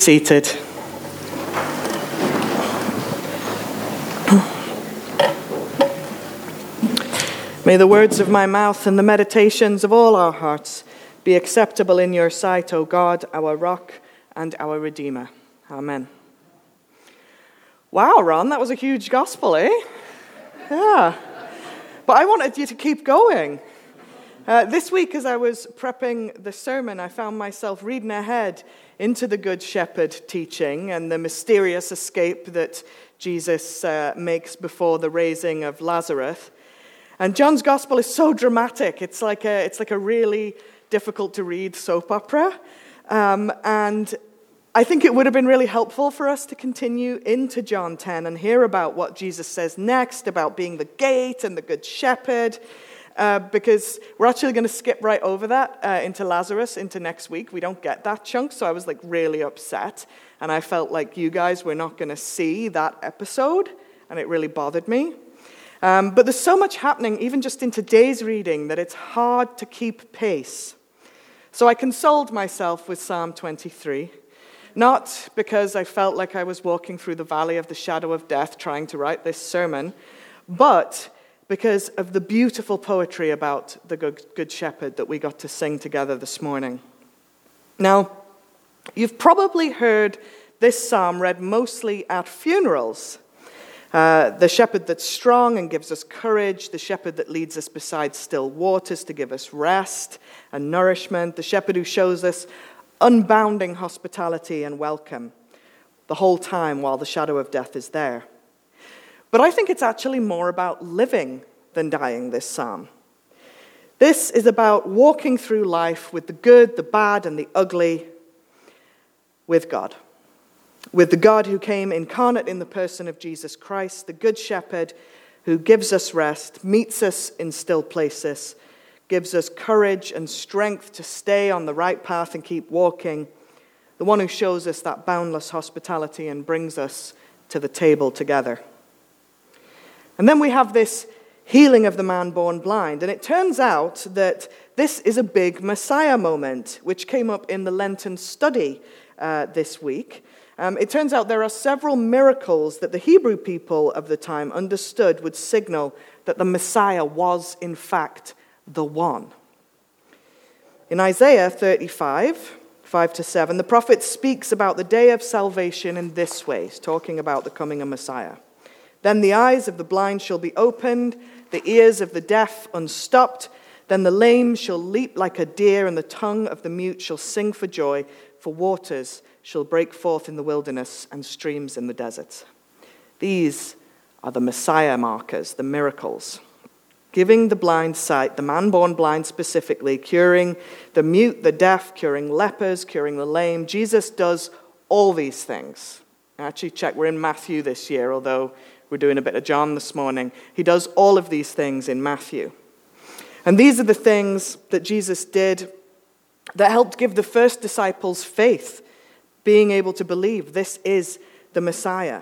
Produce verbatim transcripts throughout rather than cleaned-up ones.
seated. May the words of my mouth and the meditations of all our hearts be acceptable in your sight, O God, our rock and our Redeemer. Amen. Wow, Ron, that was a huge gospel, eh? Yeah. But I wanted you to keep going. Uh, this week, as I was prepping the sermon, I found myself reading ahead into the Good Shepherd teaching and the mysterious escape that Jesus uh, makes before the raising of Lazarus. And John's gospel is so dramatic. It's like a, it's like a really difficult to read soap opera. Um, and I think it would have been really helpful for us to continue into John ten and hear about what Jesus says next about being the gate and the Good Shepherd. Uh, because we're actually going to skip right over that uh, into Lazarus, into next week. We don't get that chunk, so I was like really upset. And I felt like you guys were not going to see that episode, and it really bothered me. Um, but there's so much happening, even just in today's reading, that it's hard to keep pace. So I consoled myself with Psalm twenty-three, not because I felt like I was walking through the valley of the shadow of death trying to write this sermon, but because of the beautiful poetry about the Good, Good Shepherd that we got to sing together this morning. Now, you've probably heard this psalm read mostly at funerals. Uh, the shepherd that's strong and gives us courage, the shepherd that leads us beside still waters to give us rest and nourishment, the shepherd who shows us unbounding hospitality and welcome the whole time while the shadow of death is there. But I think it's actually more about living than dying, this psalm. This is about walking through life with the good, the bad, and the ugly with God. With the God who came incarnate in the person of Jesus Christ, the Good Shepherd who gives us rest, meets us in still places, gives us courage and strength to stay on the right path and keep walking, the one who shows us that boundless hospitality and brings us to the table together. And then we have this healing of the man born blind. And it turns out that this is a big Messiah moment, which came up in the Lenten study uh, this week. Um, it turns out there are several miracles that the Hebrew people of the time understood would signal that the Messiah was, in fact, the one. In Isaiah thirty-five, five to seven, the prophet speaks about the day of salvation in this way. He's talking about the coming of Messiah. Then the eyes of the blind shall be opened, the ears of the deaf unstopped. Then the lame shall leap like a deer, and the tongue of the mute shall sing for joy, for waters shall break forth in the wilderness and streams in the desert. These are the Messiah markers, the miracles. Giving the blind sight, the man born blind specifically, curing the mute, the deaf, curing lepers, curing the lame. Jesus does all these things. Actually, check, we're in Matthew this year, although we're doing a bit of John this morning. He does all of these things in Matthew. And these are the things that Jesus did that helped give the first disciples faith, being able to believe this is the Messiah.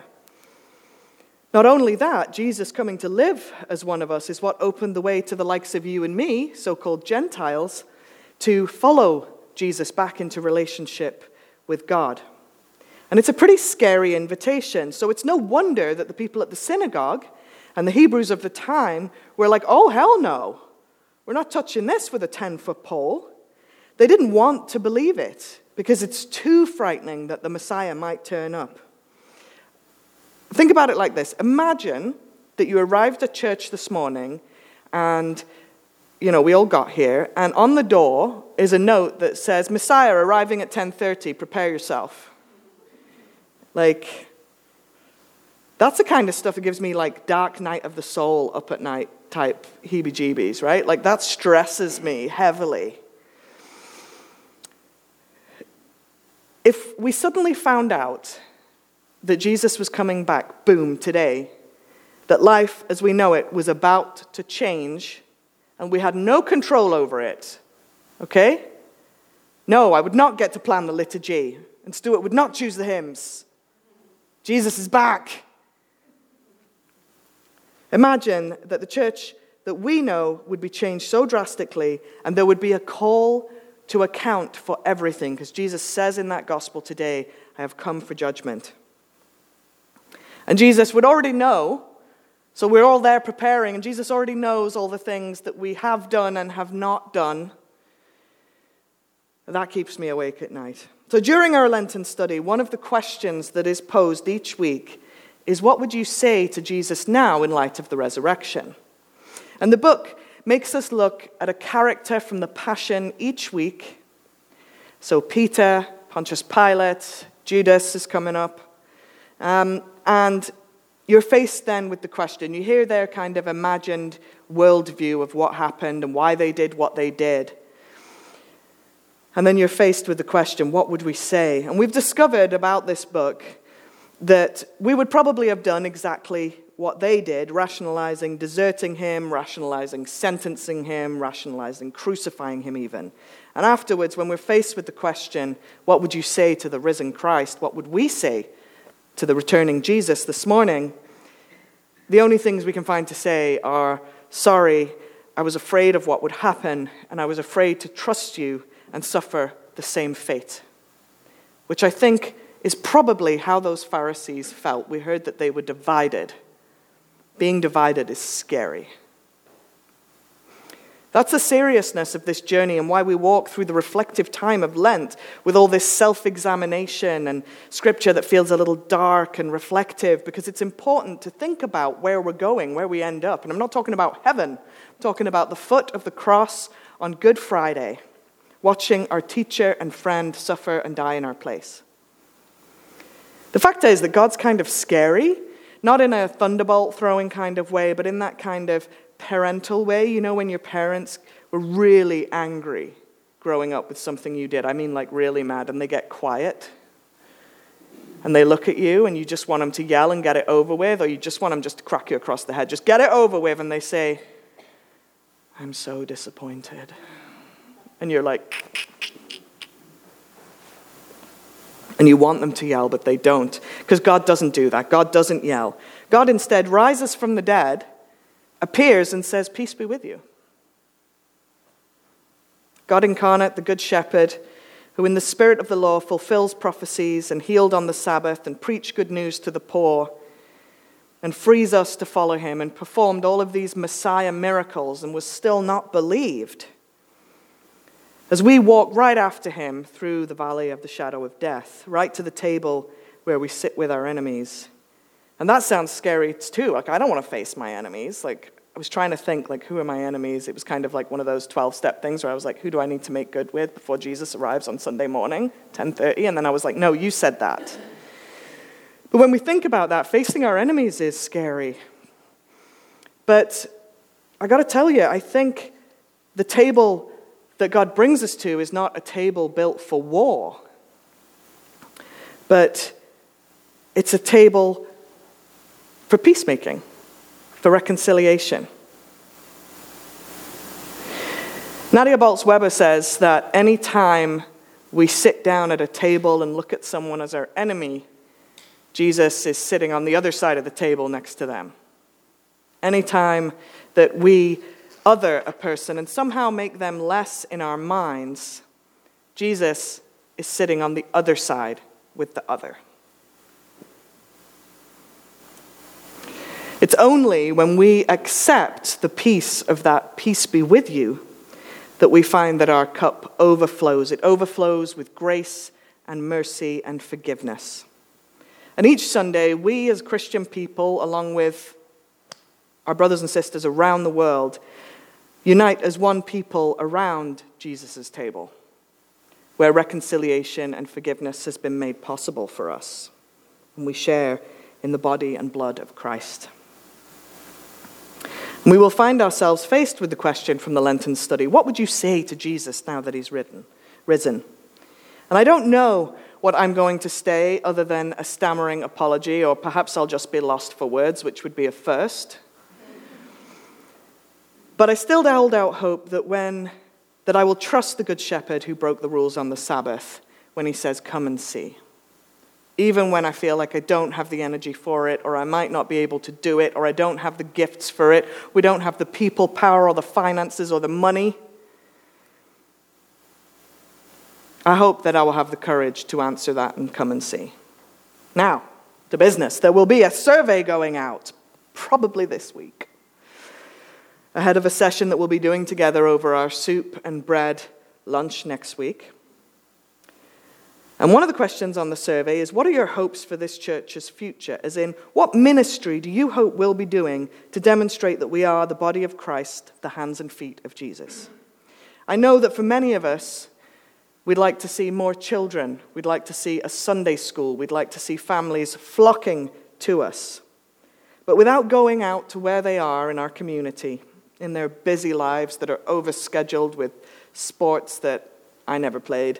Not only that, Jesus coming to live as one of us is what opened the way to the likes of you and me, so-called Gentiles, to follow Jesus back into relationship with God. And it's a pretty scary invitation. So it's no wonder that the people at the synagogue and the Hebrews of the time were like, oh, hell no. We're not touching this with a ten-foot pole. They didn't want to believe it because it's too frightening that the Messiah might turn up. Think about it like this. Imagine that you arrived at church this morning and, you know, we all got here, and on the door is a note that says, Messiah arriving at ten thirty, prepare yourself. Like, that's the kind of stuff that gives me like dark night of the soul up at night type heebie-jeebies, right? Like that stresses me heavily. If we suddenly found out that Jesus was coming back, boom, today, that life as we know it was about to change and we had no control over it, okay? No, I would not get to plan the liturgy, and Stuart would not choose the hymns. Jesus is back. Imagine that the church that we know would be changed so drastically, and there would be a call to account for everything, because Jesus says in that gospel today, I have come for judgment. And Jesus would already know, so we're all there preparing, and Jesus already knows all the things that we have done and have not done. That keeps me awake at night. So during our Lenten study, one of the questions that is posed each week is, what would you say to Jesus now in light of the resurrection? And the book makes us look at a character from the Passion each week. So Peter, Pontius Pilate, Judas is coming up. Um, and you're faced then with the question. You hear their kind of imagined worldview of what happened and why they did what they did. And then you're faced with the question, what would we say? And we've discovered about this book that we would probably have done exactly what they did, rationalizing deserting him, rationalizing sentencing him, rationalizing crucifying him even. And afterwards, when we're faced with the question, what would you say to the risen Christ? What would we say to the returning Jesus this morning? The only things we can find to say are, sorry, I was afraid of what would happen, and I was afraid to trust you and suffer the same fate. Which I think is probably how those Pharisees felt. We heard that they were divided. Being divided is scary. That's the seriousness of this journey and why we walk through the reflective time of Lent with all this self-examination and scripture that feels a little dark and reflective, because it's important to think about where we're going, where we end up. And I'm not talking about heaven. I'm talking about the foot of the cross on Good Friday, watching our teacher and friend suffer and die in our place. The fact is that God's kind of scary, not in a thunderbolt throwing kind of way, but in that kind of parental way. You know, when your parents were really angry growing up with something you did. I mean, like really mad, and they get quiet. And they look at you, and you just want them to yell and get it over with, or you just want them just to crack you across the head. Just get it over with, and they say, I'm so disappointed. And you're like... And you want them to yell, but they don't. Because God doesn't do that. God doesn't yell. God instead rises from the dead, appears, and says, peace be with you. God incarnate, the Good Shepherd, who in the spirit of the law fulfills prophecies and healed on the Sabbath and preached good news to the poor and frees us to follow him and performed all of these Messiah miracles and was still not believed. As we walk right after him through the valley of the shadow of death, right to the table where we sit with our enemies. And that sounds scary too. Like, I don't want to face my enemies. Like, I was trying to think, like, who are my enemies? It was kind of like one of those twelve-step things where I was like, who do I need to make good with before Jesus arrives on Sunday morning, ten thirty? And then I was like, no, you said that. But when we think about that, facing our enemies is scary. But I got to tell you, I think the table that God brings us to is not a table built for war, but it's a table for peacemaking, for reconciliation. Nadia Bolz-Weber says that any time we sit down at a table and look at someone as our enemy, Jesus is sitting on the other side of the table next to them. Any time that we other a person and somehow make them less in our minds, Jesus is sitting on the other side with the other. It's only when we accept the peace of that peace be with you that we find that our cup overflows. It overflows with grace and mercy and forgiveness. And each Sunday, we as Christian people, along with our brothers and sisters around the world, unite as one people around Jesus' table, where reconciliation and forgiveness has been made possible for us. And we share in the body and blood of Christ. And we will find ourselves faced with the question from the Lenten study, what would you say to Jesus now that he's risen? risen? And I don't know what I'm going to say other than a stammering apology, or perhaps I'll just be lost for words, which would be a first. But I still hold out hope that when that I will trust the Good Shepherd who broke the rules on the Sabbath when he says, come and see. Even when I feel like I don't have the energy for it, or I might not be able to do it, or I don't have the gifts for it, we don't have the people power or the finances or the money. I hope that I will have the courage to answer that and come and see. Now, to business. There will be a survey going out, probably this week, ahead of a session that we'll be doing together over our soup and bread lunch next week. And one of the questions on the survey is, what are your hopes for this church's future? As in, what ministry do you hope we'll be doing to demonstrate that we are the body of Christ, the hands and feet of Jesus? I know that for many of us, we'd like to see more children. We'd like to see a Sunday school. We'd like to see families flocking to us. But without going out to where they are in our community, in their busy lives that are overscheduled with sports that I never played,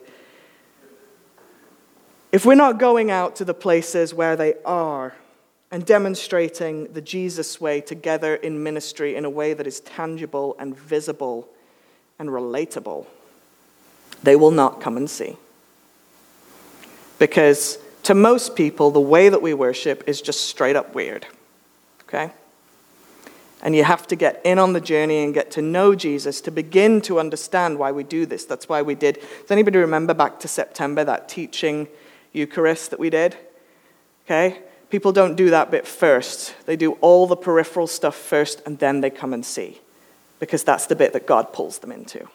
if we're not going out to the places where they are and demonstrating the Jesus way together in ministry in a way that is tangible and visible and relatable, they will not come and see. Because to most people, the way that we worship is just straight up weird. Okay? And you have to get in on the journey and get to know Jesus to begin to understand why we do this. That's why we did. Does anybody remember back to September, that teaching Eucharist that we did? Okay? People don't do that bit first. They do all the peripheral stuff first, and then they come and see. Because that's the bit that God pulls them into.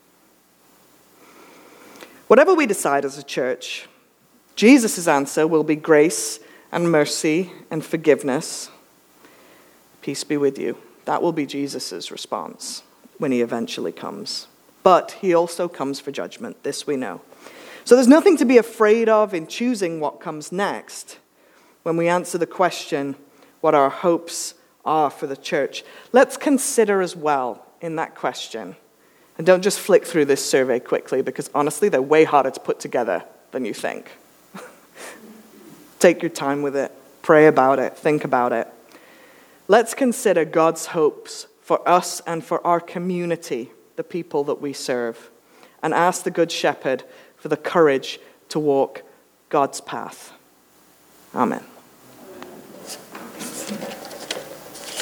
Whatever we decide as a church, Jesus' answer will be grace and mercy and forgiveness. Peace be with you. That will be Jesus' response when he eventually comes. But he also comes for judgment. This we know. So there's nothing to be afraid of in choosing what comes next when we answer the question, what our hopes are for the church. Let's consider as well in that question. And don't just flick through this survey quickly, because honestly, they're way harder to put together than you think. Take your time with it. Pray about it. Think about it. Let's consider God's hopes for us and for our community, the people that we serve, and ask the Good Shepherd for the courage to walk God's path. Amen.